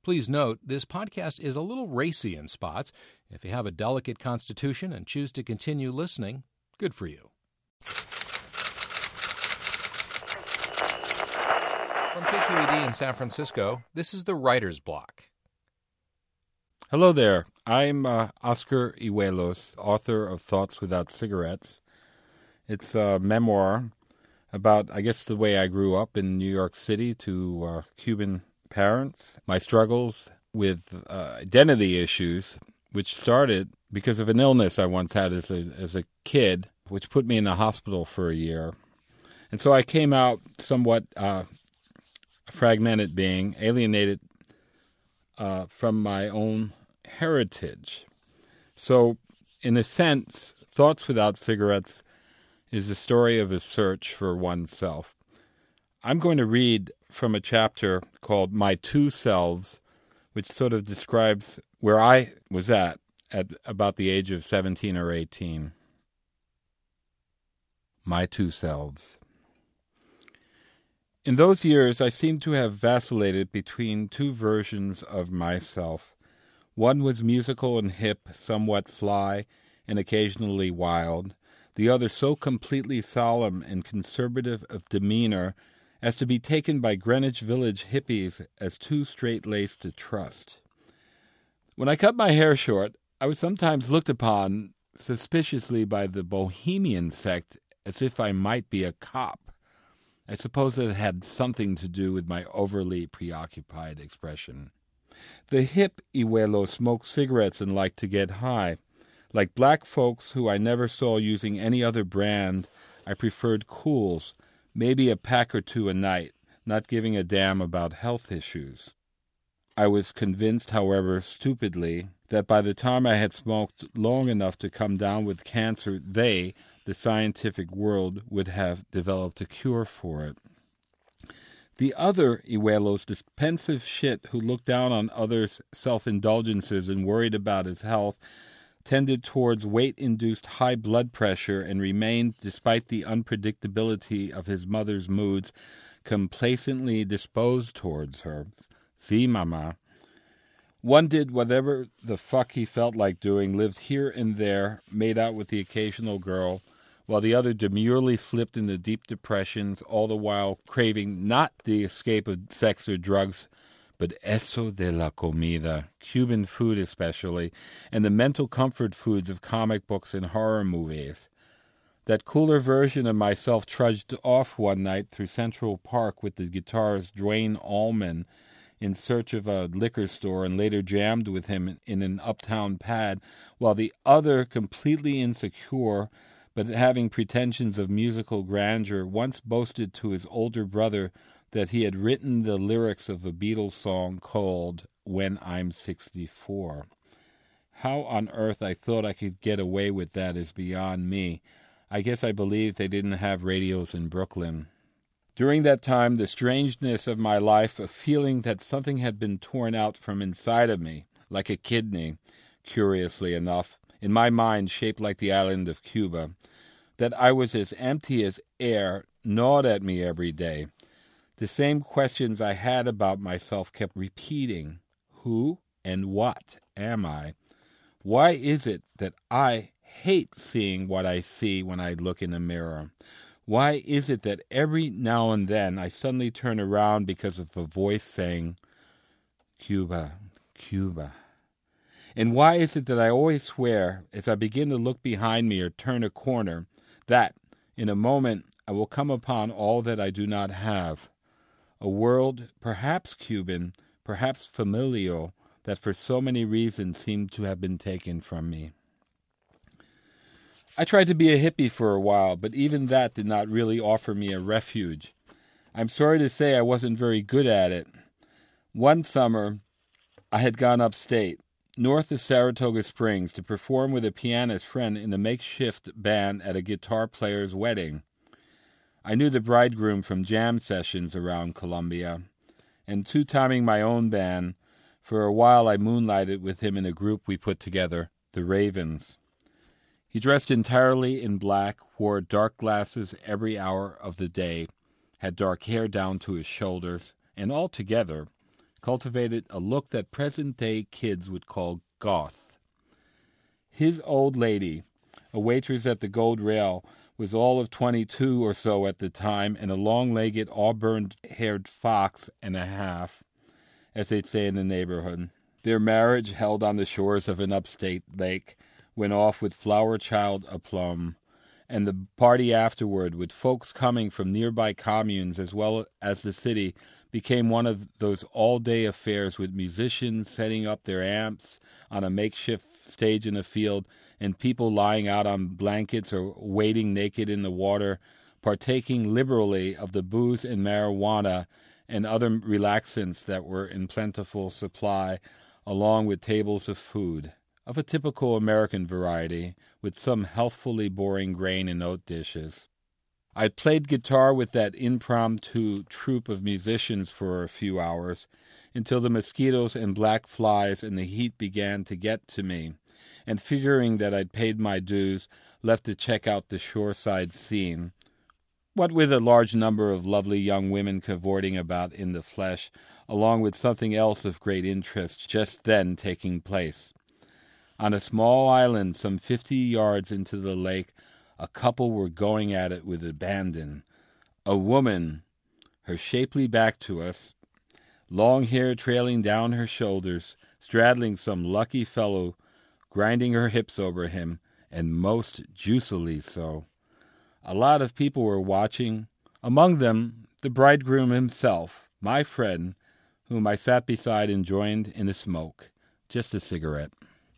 Please note, this podcast is a little racy in spots. If you have a delicate constitution and choose to continue listening, good for you. From KQED in San Francisco, this is the Writer's Block. Hello there. I'm Oscar Iwelos, author of Thoughts Without Cigarettes. It's a memoir about, I guess, the way I grew up in New York City to Cuban parents, my struggles with identity issues, which started because of an illness I once had as a kid, which put me in the hospital for a year. And so I came out somewhat a fragmented being, alienated from my own heritage. So, in a sense, Thoughts Without Cigarettes is a story of a search for oneself. I'm going to read from a chapter called My Two Selves, which sort of describes where I was at about the age of 17 or 18. My Two Selves. In those years, I seemed to have vacillated between two versions of myself. One was musical and hip, somewhat sly, and occasionally wild. The other so completely solemn and conservative of demeanor as to be taken by Greenwich Village hippies as too straight-laced to trust. When I cut my hair short, I was sometimes looked upon suspiciously by the Bohemian sect as if I might be a cop. I suppose it had something to do with my overly preoccupied expression. The hip Iwelos smoked cigarettes and liked to get high. Like black folks who I never saw using any other brand, I preferred Cools, maybe a pack or two a night, not giving a damn about health issues. I was convinced, however, stupidly, that by the time I had smoked long enough to come down with cancer, the scientific world, would have developed a cure for it. The other Iwelos, this pensive shit who looked down on others' self-indulgences and worried about his health, tended towards weight-induced high blood pressure and remained, despite the unpredictability of his mother's moods, complacently disposed towards her. Si, mama. One did whatever the fuck he felt like doing, lived here and there, made out with the occasional girl, while the other demurely slipped into deep depressions, all the while craving not the escape of sex or drugs, but eso de la comida, Cuban food especially, and the mental comfort foods of comic books and horror movies. That cooler version of myself trudged off one night through Central Park with the guitarist Duane Allman in search of a liquor store and later jammed with him in an uptown pad, while the other, completely insecure but having pretensions of musical grandeur, once boasted to his older brother that he had written the lyrics of a Beatles song called When I'm 64. How on earth I thought I could get away with that is beyond me. I guess I believed they didn't have radios in Brooklyn. During that time, the strangeness of my life, a feeling that something had been torn out from inside of me, like a kidney, curiously enough, in my mind shaped like the island of Cuba, that I was as empty as air, gnawed at me every day. The same questions I had about myself kept repeating. Who and what am I? Why is it that I hate seeing what I see when I look in a mirror? Why is it that every now and then I suddenly turn around because of a voice saying, Cuba, Cuba? And why is it that I always swear, as I begin to look behind me or turn a corner, that, in a moment, I will come upon all that I do not have? A world, perhaps Cuban, perhaps familial, that for so many reasons seemed to have been taken from me. I tried to be a hippie for a while, but even that did not really offer me a refuge. I'm sorry to say I wasn't very good at it. One summer, I had gone upstate, north of Saratoga Springs, to perform with a pianist friend in a makeshift band at a guitar player's wedding. I knew the bridegroom from jam sessions around Columbia, and two-timing my own band, for a while I moonlighted with him in a group we put together, the Ravens. He dressed entirely in black, wore dark glasses every hour of the day, had dark hair down to his shoulders, and altogether cultivated a look that present-day kids would call goth. His old lady, a waitress at the Gold Rail, was all of 22 or so at the time, and a long-legged, auburn-haired fox and a half, as they'd say in the neighborhood. Their marriage, held on the shores of an upstate lake, went off with flower child aplomb, and the party afterward, with folks coming from nearby communes as well as the city, became one of those all-day affairs with musicians setting up their amps on a makeshift stage in a field and people lying out on blankets or wading naked in the water, partaking liberally of the booze and marijuana and other relaxants that were in plentiful supply, along with tables of food, of a typical American variety, with some healthfully boring grain and oat dishes. I played guitar with that impromptu troupe of musicians for a few hours, until the mosquitoes and black flies and the heat began to get to me, and figuring that I'd paid my dues, left to check out the shoreside scene, what with a large number of lovely young women cavorting about in the flesh, along with something else of great interest just then taking place. On a small island some 50 yards into the lake, a couple were going at it with abandon. A woman, her shapely back to us, long hair trailing down her shoulders, straddling some lucky fellow, grinding her hips over him, and most juicily so. A lot of people were watching, among them the bridegroom himself, my friend, whom I sat beside and joined in a smoke, just a cigarette.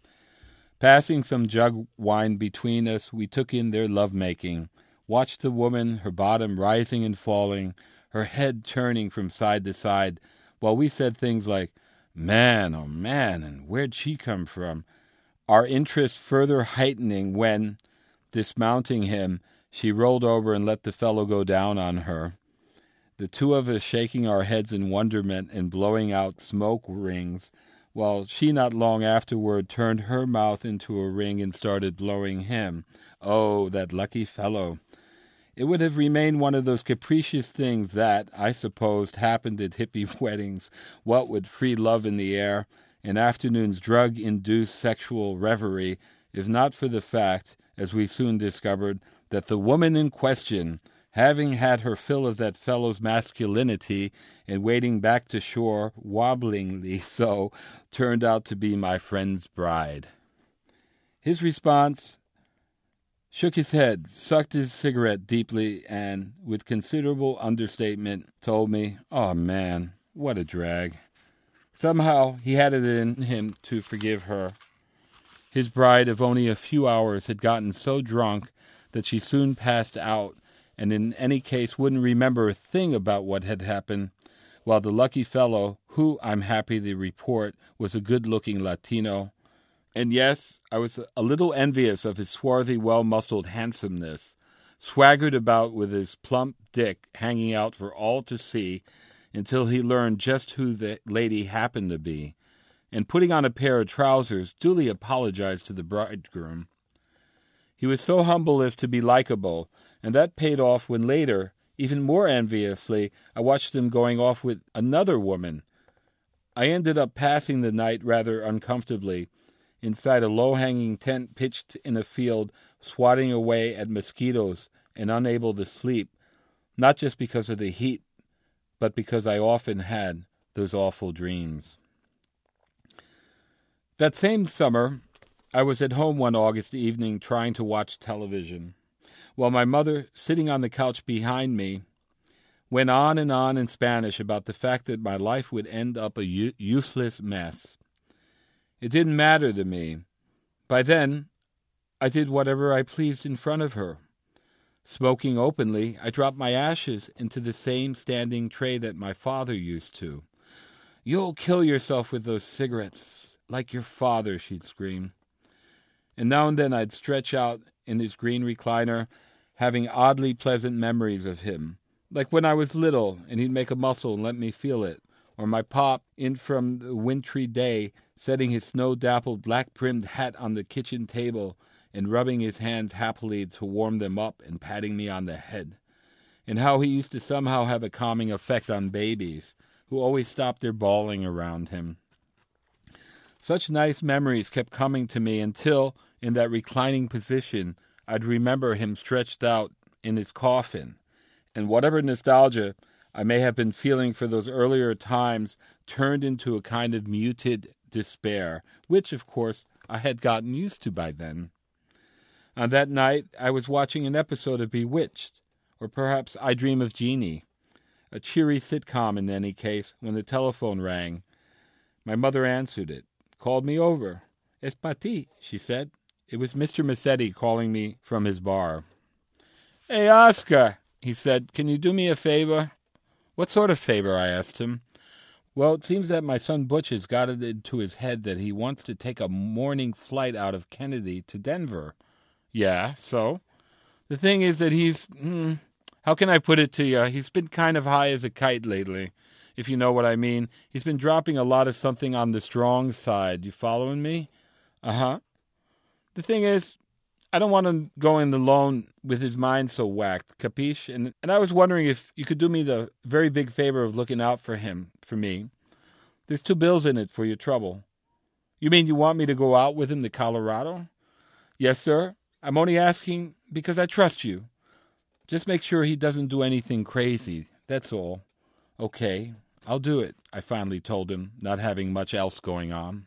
Passing some jug wine between us, we took in their love-making, watched the woman, her bottom rising and falling, her head turning from side to side, while we said things like, "Man, oh man, and where'd she come from?" Our interest further heightening when, dismounting him, she rolled over and let the fellow go down on her. The two of us shaking our heads in wonderment and blowing out smoke rings, while she not long afterward turned her mouth into a ring and started blowing him. Oh, that lucky fellow! It would have remained one of those capricious things that, I supposed, happened at hippie weddings, what with free love in the air, an afternoon's drug-induced sexual reverie, if not for the fact, as we soon discovered, that the woman in question, having had her fill of that fellow's masculinity and wading back to shore, wobblingly so, turned out to be my friend's bride. His response: shook his head, sucked his cigarette deeply, and, with considerable understatement, told me, "Oh, man, what a drag." Somehow he had it in him to forgive her. His bride of only a few hours had gotten so drunk that she soon passed out, and in any case wouldn't remember a thing about what had happened, while the lucky fellow, who, I'm happy to report, was a good-looking Latino, and yes, I was a little envious of his swarthy, well-muscled handsomeness, swaggered about with his plump dick hanging out for all to see until he learned just who the lady happened to be, and putting on a pair of trousers, duly apologized to the bridegroom. He was so humble as to be likable, and that paid off when later, even more enviously, I watched him going off with another woman. I ended up passing the night rather uncomfortably, inside a low-hanging tent pitched in a field, swatting away at mosquitoes and unable to sleep, not just because of the heat, but because I often had those awful dreams. That same summer, I was at home one August evening trying to watch television, while my mother, sitting on the couch behind me, went on in Spanish about the fact that my life would end up a useless mess. It didn't matter to me. By then, I did whatever I pleased in front of her. Smoking openly, I dropped my ashes into the same standing tray that my father used to. "You'll kill yourself with those cigarettes, like your father," she'd scream. And now and then I'd stretch out in his green recliner, having oddly pleasant memories of him, like when I was little and he'd make a muscle and let me feel it, or my pop, in from the wintry day, setting his snow-dappled black-brimmed hat on the kitchen table and rubbing his hands happily to warm them up and patting me on the head, and how he used to somehow have a calming effect on babies, who always stopped their bawling around him. Such nice memories kept coming to me until, in that reclining position, I'd remember him stretched out in his coffin, and whatever nostalgia I may have been feeling for those earlier times turned into a kind of muted despair, which, of course, I had gotten used to by then. On that night, I was watching an episode of Bewitched, or perhaps I Dream of Jeannie, a cheery sitcom in any case, when the telephone rang. My mother answered it, called me over. "Es Pati," she said. It was Mr. Massetti calling me from his bar. "Hey, Oscar," he said, "can you do me a favor?" "What sort of favor?" I asked him. "Well, it seems that my son Butch has got it into his head that he wants to take a morning flight out of Kennedy to Denver." "Yeah, so?" "The thing is that he's, how can I put it to you? He's been kind of high as a kite lately, if you know what I mean. He's been dropping a lot of something on the strong side. You following me?" "Uh-huh." "The thing is, I don't want him going alone with his mind so whacked, capiche? And I was wondering if you could do me the very big favor of looking out for him, for me. There's 2 bills in it for your trouble." "You mean you want me to go out with him to Colorado?" "Yes, sir. I'm only asking because I trust you. Just make sure he doesn't do anything crazy, that's all." "Okay, I'll do it," I finally told him, not having much else going on.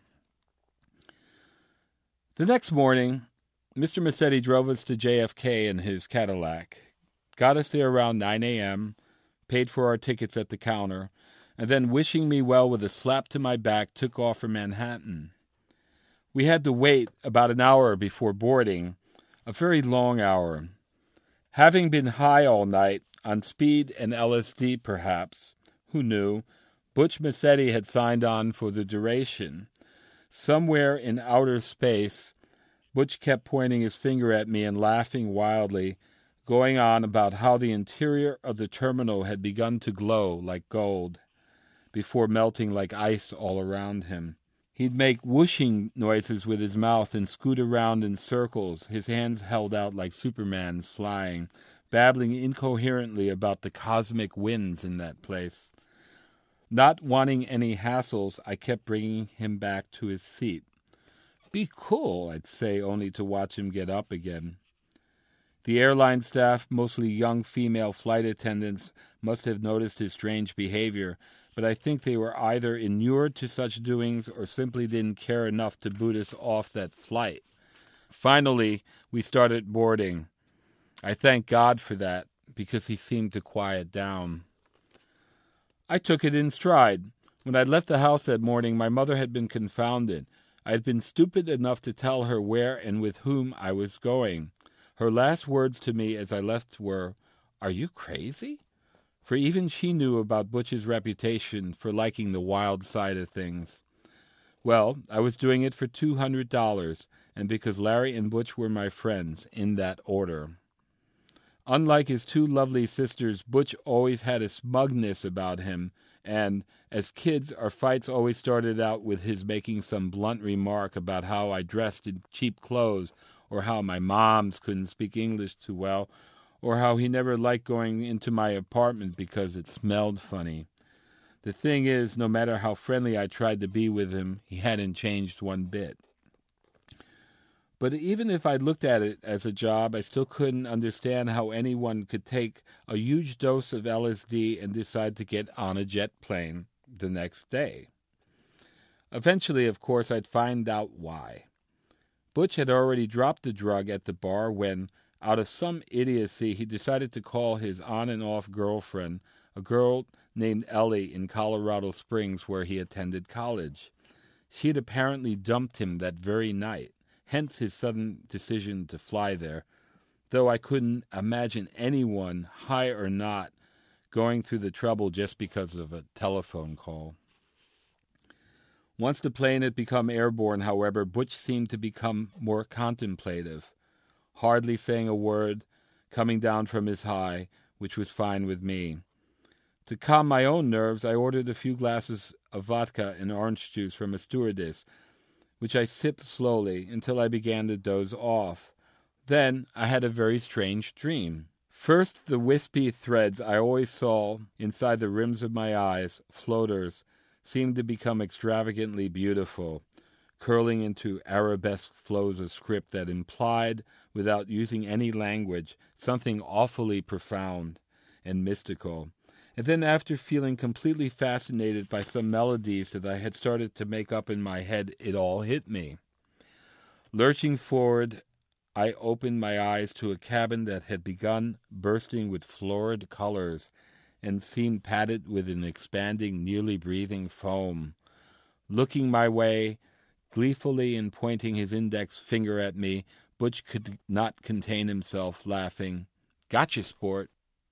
The next morning, Mr. Massetti drove us to JFK in his Cadillac, got us there around 9 a.m., paid for our tickets at the counter, and then, wishing me well with a slap to my back, took off for Manhattan. We had to wait about an hour before boarding, a very long hour. Having been high all night, on speed and LSD perhaps, who knew, Butch Massetti had signed on for the duration. Somewhere in outer space, Butch kept pointing his finger at me and laughing wildly, going on about how the interior of the terminal had begun to glow like gold, before melting like ice all around him. He'd make whooshing noises with his mouth and scoot around in circles, his hands held out like Superman's flying, babbling incoherently about the cosmic winds in that place. Not wanting any hassles, I kept bringing him back to his seat. "Be cool," I'd say, only to watch him get up again. The airline staff, mostly young female flight attendants, must have noticed his strange behavior, but I think they were either inured to such doings or simply didn't care enough to boot us off that flight. Finally, we started boarding. I thank God for that, because he seemed to quiet down. I took it in stride. When I left the house that morning, my mother had been confounded. I had been stupid enough to tell her where and with whom I was going. Her last words to me as I left were, "Are you crazy?" For even she knew about Butch's reputation for liking the wild side of things. Well, I was doing it for $200, and because Larry and Butch were my friends, in that order. Unlike his 2 lovely sisters, Butch always had a smugness about him, and, as kids, our fights always started out with his making some blunt remark about how I dressed in cheap clothes, or how my moms couldn't speak English too well, or how he never liked going into my apartment because it smelled funny. The thing is, no matter how friendly I tried to be with him, he hadn't changed one bit. But even if I looked at it as a job, I still couldn't understand how anyone could take a huge dose of LSD and decide to get on a jet plane the next day. Eventually, of course, I'd find out why. Butch had already dropped the drug at the bar when, out of some idiocy, he decided to call his on-and-off girlfriend, a girl named Ellie in Colorado Springs where he attended college. She had apparently dumped him that very night. Hence his sudden decision to fly there, though I couldn't imagine anyone, high or not, going through the trouble just because of a telephone call. Once the plane had become airborne, however, Butch seemed to become more contemplative, hardly saying a word, coming down from his high, which was fine with me. To calm my own nerves, I ordered a few glasses of vodka and orange juice from a stewardess, which I sipped slowly until I began to doze off. Then I had a very strange dream. First, the wispy threads I always saw inside the rims of my eyes, floaters, seemed to become extravagantly beautiful, curling into arabesque flows of script that implied, without using any language, something awfully profound and mystical. And then after feeling completely fascinated by some melodies that I had started to make up in my head, it all hit me. Lurching forward, I opened my eyes to a cabin that had begun bursting with florid colors and seemed padded with an expanding, nearly breathing foam. Looking my way, gleefully and pointing his index finger at me, Butch could not contain himself, laughing. "Gotcha, sport."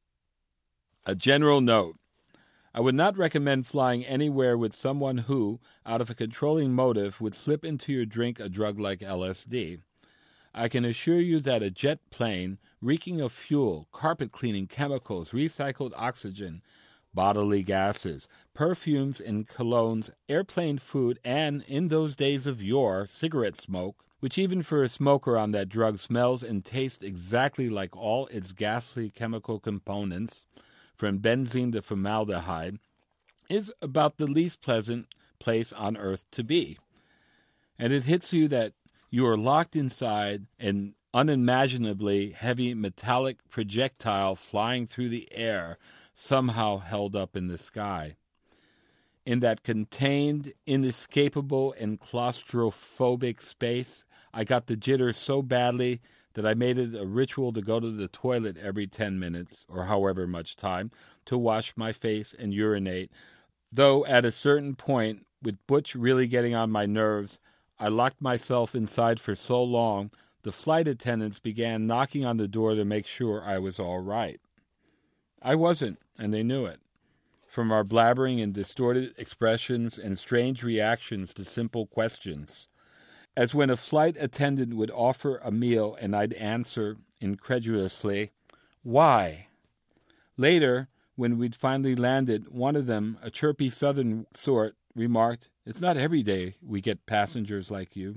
A general note. I would not recommend flying anywhere with someone who, out of a controlling motive, would slip into your drink a drug like LSD. I can assure you that a jet plane, reeking of fuel, carpet-cleaning chemicals, recycled oxygen, bodily gases, perfumes and colognes, airplane food, and, in those days of yore, cigarette smoke, which even for a smoker on that drug smells and tastes exactly like all its ghastly chemical components, from benzene to formaldehyde, is about the least pleasant place on earth to be. And it hits you that you are locked inside an unimaginably heavy metallic projectile flying through the air, somehow held up in the sky. In that contained, inescapable, and claustrophobic space, I got the jitters so badly that I made it a ritual to go to the toilet every 10 minutes, or however much time, to wash my face and urinate, though at a certain point, with Butch really getting on my nerves, I locked myself inside for so long, the flight attendants began knocking on the door to make sure I was all right. I wasn't, and they knew it. From our blabbering and distorted expressions and strange reactions to simple questions. As when a flight attendant would offer a meal and I'd answer incredulously, "Why?" Later, when we'd finally landed, one of them, a chirpy southern sort, remarked, "It's not every day we get passengers like you."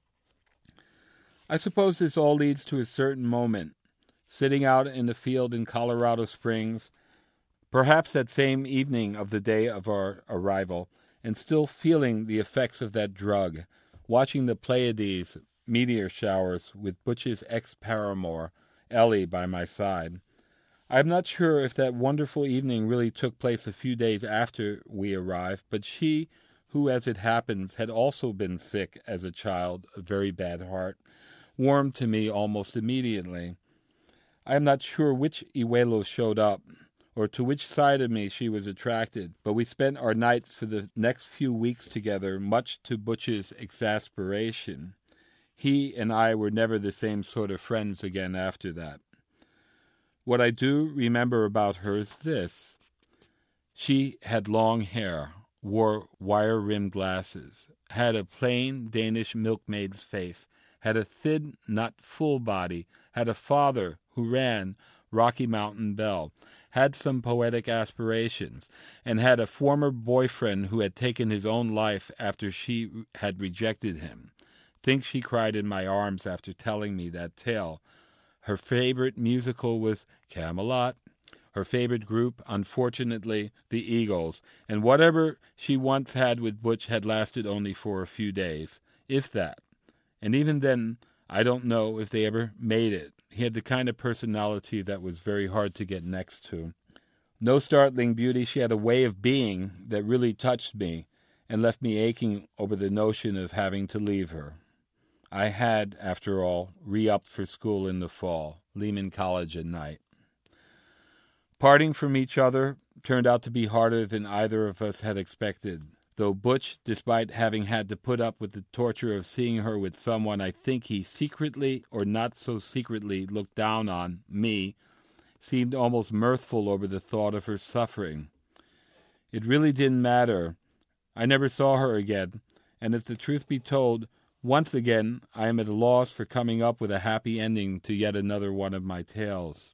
I suppose this all leads to a certain moment, sitting out in the field in Colorado Springs, perhaps that same evening of the day of our arrival, and still feeling the effects of that drug, watching the Pleiades meteor showers with Butch's ex-paramour, Ellie, by my side. I am not sure if that wonderful evening really took place a few days after we arrived, but she, who, as it happens, had also been sick as a child, a very bad heart, warmed to me almost immediately. I am not sure which Iwelo showed up, or to which side of me she was attracted, but we spent our nights for the next few weeks together, much to Butch's exasperation. He and I were never the same sort of friends again after that. What I do remember about her is this. She had long hair, wore wire-rimmed glasses, had a plain Danish milkmaid's face, had a thin, not full body, had a father who ran Rocky Mountain Bell, had some poetic aspirations, and had a former boyfriend who had taken his own life after she had rejected him. Think she cried in my arms after telling me that tale. Her favorite musical was Camelot. Her favorite group, unfortunately, the Eagles. And whatever she once had with Butch had lasted only for a few days, if that. And even then, I don't know if they ever made it. He had the kind of personality that was very hard to get next to. No startling beauty, she had a way of being that really touched me and left me aching over the notion of having to leave her. I had, after all, re-upped for school in the fall, Lehman College at night. Parting from each other turned out to be harder than either of us had expected, though Butch, despite having had to put up with the torture of seeing her with someone I think he secretly or not so secretly looked down on, me, seemed almost mirthful over the thought of her suffering. It really didn't matter. I never saw her again, and if the truth be told, once again, I am at a loss for coming up with a happy ending to yet another one of my tales.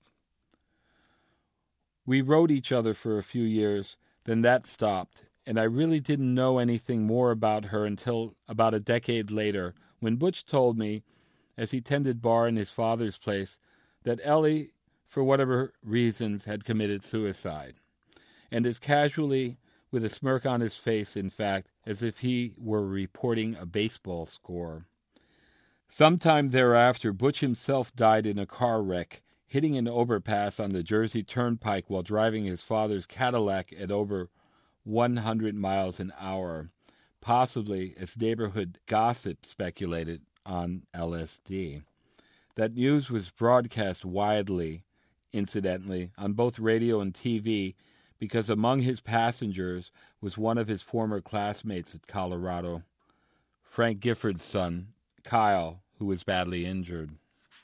We wrote each other for a few years, then that stopped, and I really didn't know anything more about her until about a decade later, when Butch told me, as he tended bar in his father's place, that Ellie for whatever reasons, had committed suicide, and as casually, with a smirk on his face, in fact, as if he were reporting a baseball score. Sometime thereafter, Butch himself died in a car wreck, hitting an overpass on the Jersey Turnpike while driving his father's Cadillac at over 100 miles an hour, possibly, as neighborhood gossip speculated, on LSD. That news was broadcast widely, incidentally, on both radio and TV, because among his passengers was one of his former classmates at Colorado, Frank Gifford's son, Kyle, who was badly injured.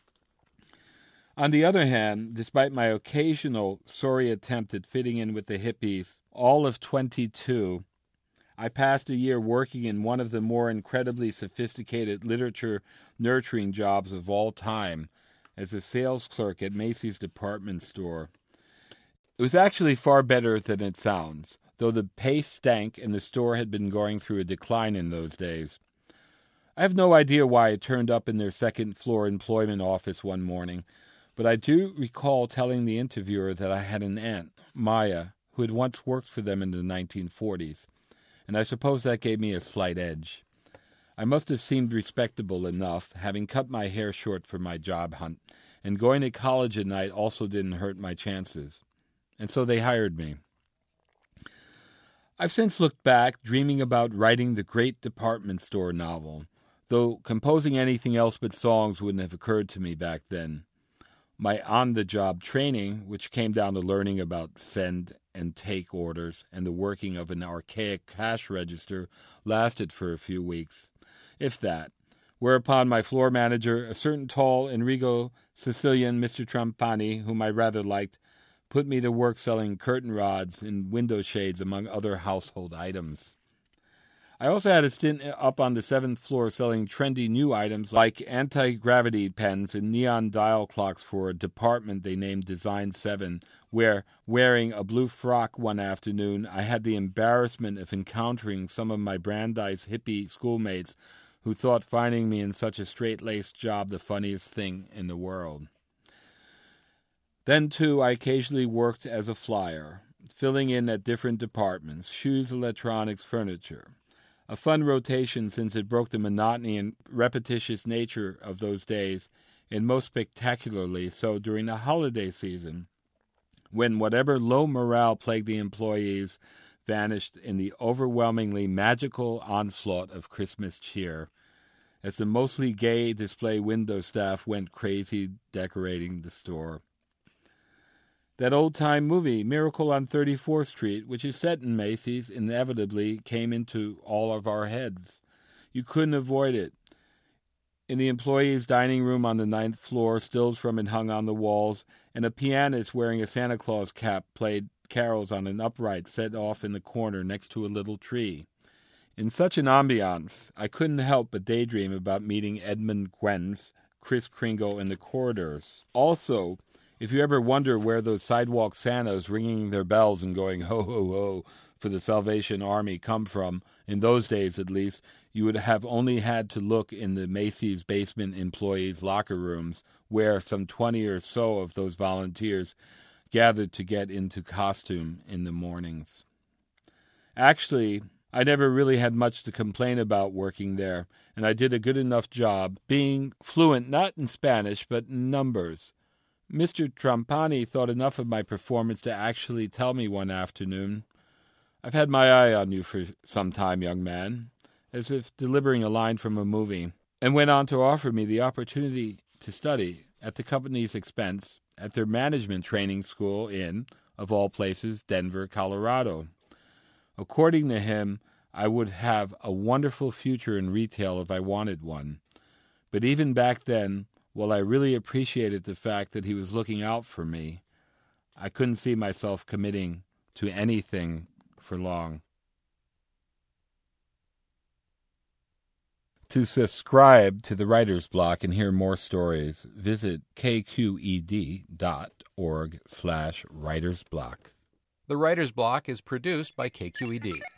On the other hand, despite my occasional sorry attempt at fitting in with the hippies, all of 22, I passed a year working in one of the more incredibly sophisticated literature nurturing jobs of all time, as a sales clerk at Macy's department store. It was actually far better than it sounds, though the pay stank and the store had been going through a decline in those days. I have no idea why I turned up in their second-floor employment office one morning, but I do recall telling the interviewer that I had an aunt, Maya, who had once worked for them in the 1940s, and I suppose that gave me a slight edge. I must have seemed respectable enough, having cut my hair short for my job hunt, and going to college at night also didn't hurt my chances. And so they hired me. I've since looked back, dreaming about writing the great department store novel, though composing anything else but songs wouldn't have occurred to me back then. My on-the-job training, which came down to learning about send and take orders and the working of an archaic cash register, lasted for a few weeks, if that, whereupon my floor manager, a certain tall Enrico Sicilian Mr. Trampani, whom I rather liked, put me to work selling curtain rods and window shades, among other household items. I also had a stint up on the 7th floor selling trendy new items like anti-gravity pens and neon dial clocks for a department they named Design 7, where, wearing a blue frock one afternoon, I had the embarrassment of encountering some of my Brandeis hippie schoolmates who thought finding me in such a straight-laced job the funniest thing in the world. Then, too, I occasionally worked as a flyer, filling in at different departments, shoes, electronics, furniture. A fun rotation since it broke the monotony and repetitious nature of those days, and most spectacularly so during the holiday season, when whatever low morale plagued the employees vanished in the overwhelmingly magical onslaught of Christmas cheer, as the mostly gay display window staff went crazy decorating the store. That old-time movie, Miracle on 34th Street, which is set in Macy's, inevitably came into all of our heads. You couldn't avoid it. In the employees' dining room on the 9th floor, stills from it hung on the walls, and a pianist wearing a Santa Claus cap played carols on an upright set off in the corner next to a little tree. In such an ambiance, I couldn't help but daydream about meeting Edmund Gwen's, Kris Kringle in the corridors. Also, if you ever wonder where those sidewalk Santas ringing their bells and going ho, ho, ho for the Salvation Army come from, in those days at least, you would have only had to look in the Macy's basement employees' locker rooms, where some 20 or so of those volunteers gathered to get into costume in the mornings. Actually, I never really had much to complain about working there, and I did a good enough job, being fluent not in Spanish but in numbers. Mr. Trampani thought enough of my performance to actually tell me one afternoon, "I've had my eye on you for some time, young man," as if delivering a line from a movie, and went on to offer me the opportunity to study, at the company's expense, at their management training school in, of all places, Denver, Colorado. According to him, I would have a wonderful future in retail if I wanted one. But even back then, while I really appreciated the fact that he was looking out for me, I couldn't see myself committing to anything for long. To subscribe to the Writer's Block and hear more stories, visit kqed.org/writersblock. The Writer's Block is produced by KQED.